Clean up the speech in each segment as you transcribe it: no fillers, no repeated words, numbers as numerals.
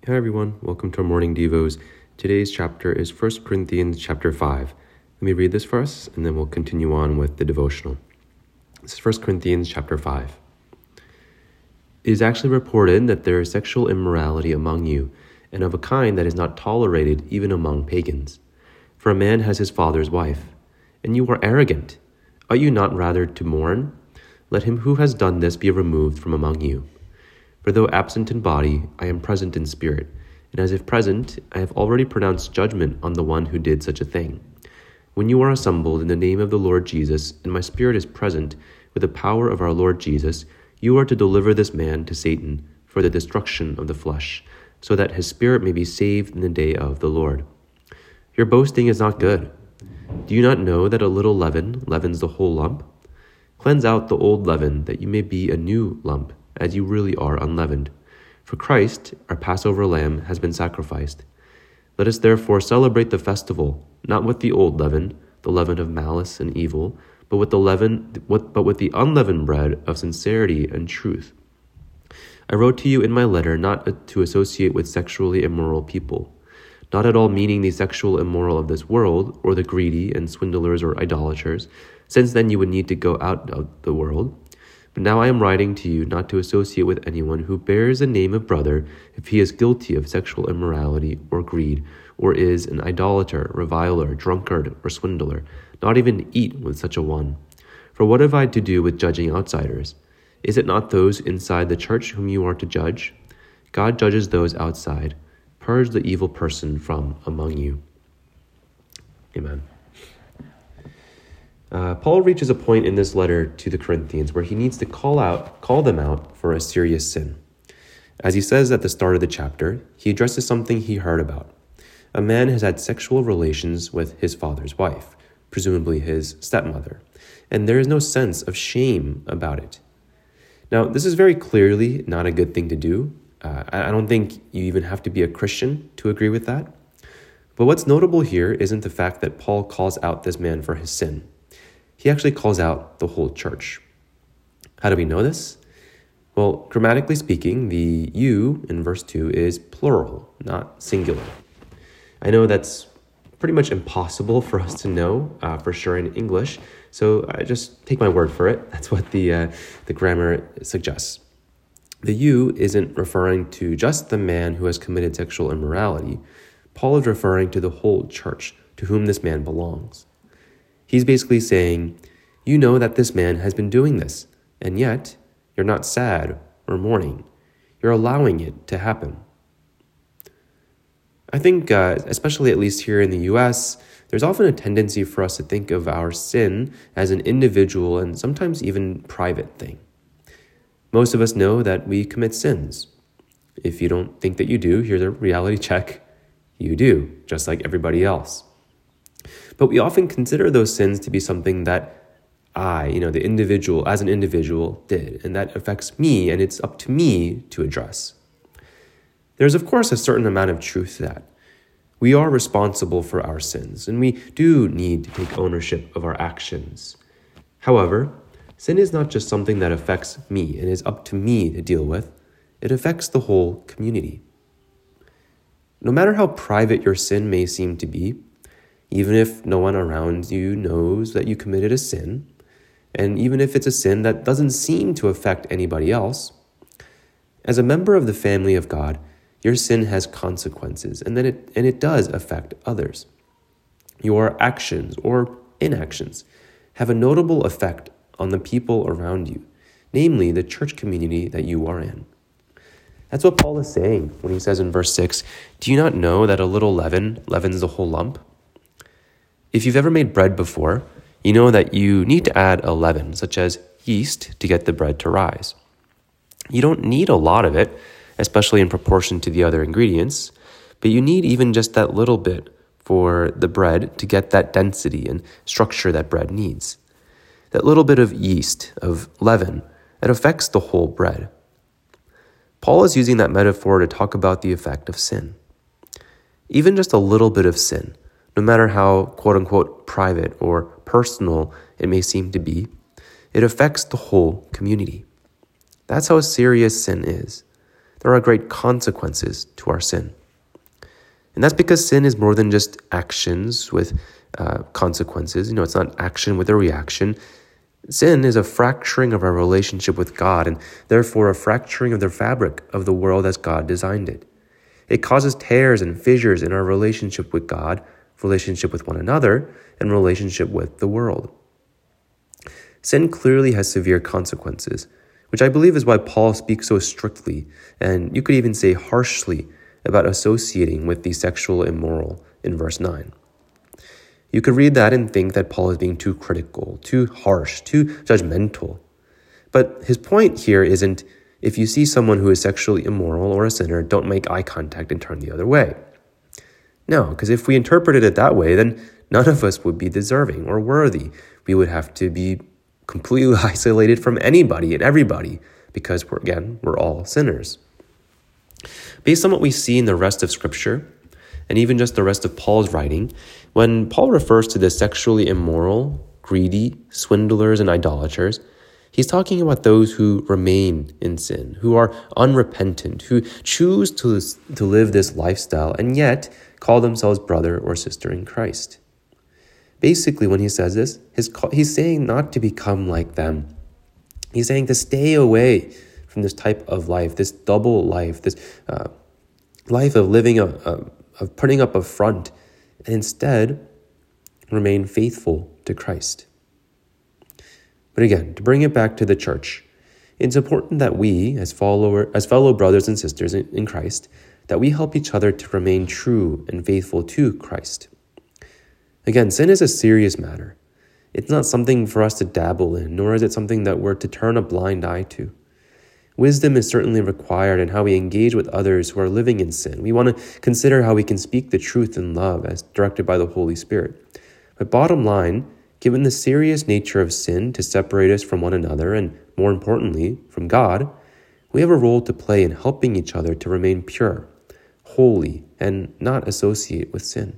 Hi everyone, welcome to our morning devos. Today's chapter is 1 Corinthians chapter 5. Let me read this for us and then we'll continue on with the devotional. This is 1 Corinthians chapter 5. It is actually reported that there is sexual immorality among you, and of a kind that is not tolerated even among pagans. For a man has his father's wife, and you are arrogant. Ought you not rather to mourn? Let him who has done this be removed from among you. For though absent in body, I am present in spirit, and as if present, I have already pronounced judgment on the one who did such a thing. When you are assembled in the name of the Lord Jesus, and my spirit is present with the power of our Lord Jesus, you are to deliver this man to Satan for the destruction of the flesh, so that his spirit may be saved in the day of the Lord. Your boasting is not good. Do you not know that a little leaven leavens the whole lump? Cleanse out the old leaven, that you may be a new lump, as you really are unleavened. For Christ, our Passover lamb, has been sacrificed. Let us therefore celebrate the festival, not with the old leaven, the leaven of malice and evil, but with the unleavened bread of sincerity and truth. I wrote to you in my letter not to associate with sexually immoral people, not at all meaning the sexual immoral of this world, or the greedy and swindlers or idolaters, since then you would need to go out of the world. But now I am writing to you not to associate with anyone who bears the name of brother if he is guilty of sexual immorality or greed, or is an idolater, reviler, drunkard, or swindler, not even eat with such a one. For what have I to do with judging outsiders? Is it not those inside the church whom you are to judge? God judges those outside. Purge the evil person from among you. Amen. Paul reaches a point in this letter to the Corinthians where he needs to call them out for a serious sin. As he says at the start of the chapter, he addresses something he heard about. A man has had sexual relations with his father's wife, presumably his stepmother, and there is no sense of shame about it. Now, this is very clearly not a good thing to do. I don't think you even have to be a Christian to agree with that. But what's notable here isn't the fact that Paul calls out this man for his sin. He actually calls out the whole church. How do we know this? Well, grammatically speaking, the you in verse 2 is plural, not singular. I know that's pretty much impossible for us to know for sure in English, so just take my word for it. That's what the grammar suggests. The you isn't referring to just the man who has committed sexual immorality. Paul is referring to the whole church to whom this man belongs. He's basically saying, you know that this man has been doing this, and yet you're not sad or mourning. You're allowing it to happen. I think, especially at least here in the U.S., there's often a tendency for us to think of our sin as an individual and sometimes even private thing. Most of us know that we commit sins. If you don't think that you do, here's a reality check. You do, just like everybody else. But we often consider those sins to be something that the individual, as an individual, did, and that affects me, and it's up to me to address. There's, of course, a certain amount of truth to that. We are responsible for our sins, and we do need to take ownership of our actions. However, sin is not just something that affects me and is up to me to deal with. It affects the whole community. No matter how private your sin may seem to be, even if no one around you knows that you committed a sin, and even if it's a sin that doesn't seem to affect anybody else, as a member of the family of God, your sin has consequences, and it does affect others. Your actions or inactions have a notable effect on the people around you, namely the church community that you are in. That's what Paul is saying when he says in verse 6, do you not know that a little leaven leavens the whole lump? If you've ever made bread before, you know that you need to add a leaven, such as yeast, to get the bread to rise. You don't need a lot of it, especially in proportion to the other ingredients, but you need even just that little bit for the bread to get that density and structure that bread needs. That little bit of yeast, of leaven, that affects the whole bread. Paul is using that metaphor to talk about the effect of sin. Even just a little bit of sin, no matter how quote-unquote private or personal it may seem to be, it affects the whole community. That's how serious sin is. there are great consequences to our sin. And that's because sin is more than just actions with consequences. It's not action with a reaction. Sin is a fracturing of our relationship with God, and therefore a fracturing of the fabric of the world as God designed it. It causes tears and fissures in our relationship with God, relationship with one another, and relationship with the world. Sin clearly has severe consequences, which I believe is why Paul speaks so strictly, and you could even say harshly, about associating with the sexual immoral in verse 9. You could read that and think that Paul is being too critical, too harsh, too judgmental. But his point here isn't, if you see someone who is sexually immoral or a sinner, don't make eye contact and turn the other way. No, because if we interpreted it that way, then none of us would be deserving or worthy. We would have to be completely isolated from anybody and everybody, because we're all sinners. Based on what we see in the rest of Scripture, and even just the rest of Paul's writing, when Paul refers to the sexually immoral, greedy, swindlers, and idolaters, he's talking about those who remain in sin, who are unrepentant, who choose to live this lifestyle and yet call themselves brother or sister in Christ. Basically, when he says this, he's saying not to become like them. He's saying to stay away from this type of life, this double life, this life of living, of putting up a front, and instead remain faithful to Christ. But again, to bring it back to the church, it's important that we, as fellow brothers and sisters in Christ, that we help each other to remain true and faithful to Christ. Again, sin is a serious matter. It's not something for us to dabble in, nor is it something that we're to turn a blind eye to. Wisdom is certainly required in how we engage with others who are living in sin. We want to consider how we can speak the truth in love as directed by the Holy Spirit. But bottom line, given the serious nature of sin to separate us from one another and, more importantly, from God, we have a role to play in helping each other to remain pure, holy, and not associate with sin.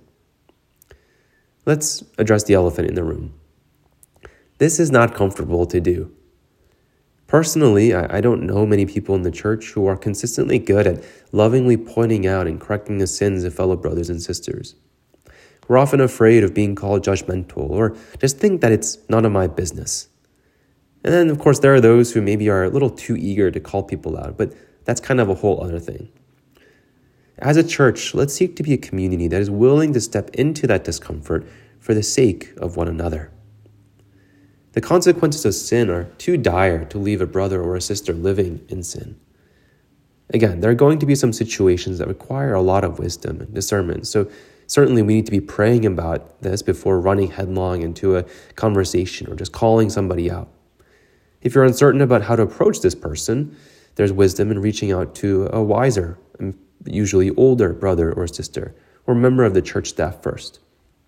Let's address the elephant in the room. This is not comfortable to do. Personally, I don't know many people in the church who are consistently good at lovingly pointing out and correcting the sins of fellow brothers and sisters. We're often afraid of being called judgmental or just think that it's none of my business. And then, of course, there are those who maybe are a little too eager to call people out, but that's kind of a whole other thing. As a church, let's seek to be a community that is willing to step into that discomfort for the sake of one another. The consequences of sin are too dire to leave a brother or a sister living in sin. Again, there are going to be some situations that require a lot of wisdom and discernment, so certainly we need to be praying about this before running headlong into a conversation or just calling somebody out. If you're uncertain about how to approach this person, there's wisdom in reaching out to a wiser, usually older brother or sister, or member of the church staff first.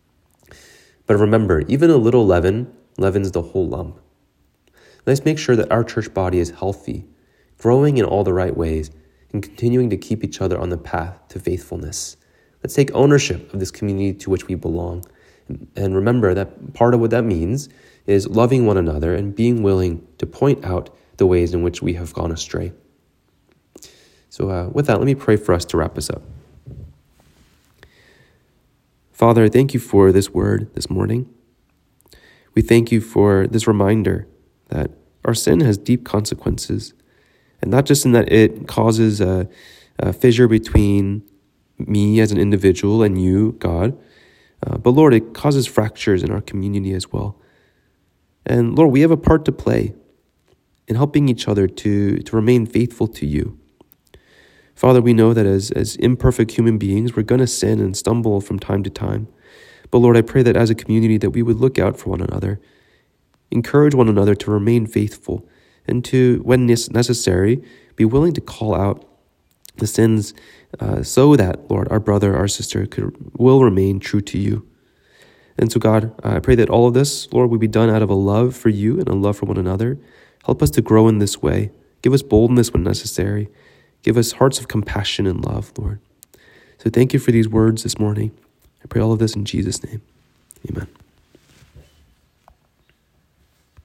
But remember, even a little leaven leavens the whole lump. Let's make sure that our church body is healthy, growing in all the right ways, and continuing to keep each other on the path to faithfulness. Let's take ownership of this community to which we belong. And remember that part of what that means is loving one another and being willing to point out the ways in which we have gone astray. So with that, let me pray for us to wrap us up. Father, thank you for this word this morning. We thank you for this reminder that our sin has deep consequences, and not just in that it causes a fissure between me as an individual and you, God, but Lord, it causes fractures in our community as well. And Lord, we have a part to play in helping each other to remain faithful to you. Father, we know that as imperfect human beings, we're going to sin and stumble from time to time. But Lord, I pray that as a community that we would look out for one another, encourage one another to remain faithful, and to, when necessary, be willing to call out the sins so that, Lord, our brother, our sister will remain true to you. And so, God, I pray that all of this, Lord, would be done out of a love for you and a love for one another. Help us to grow in this way. Give us boldness when necessary. Give us hearts of compassion and love, Lord. So thank you for these words this morning. I pray all of this in Jesus' name. Amen.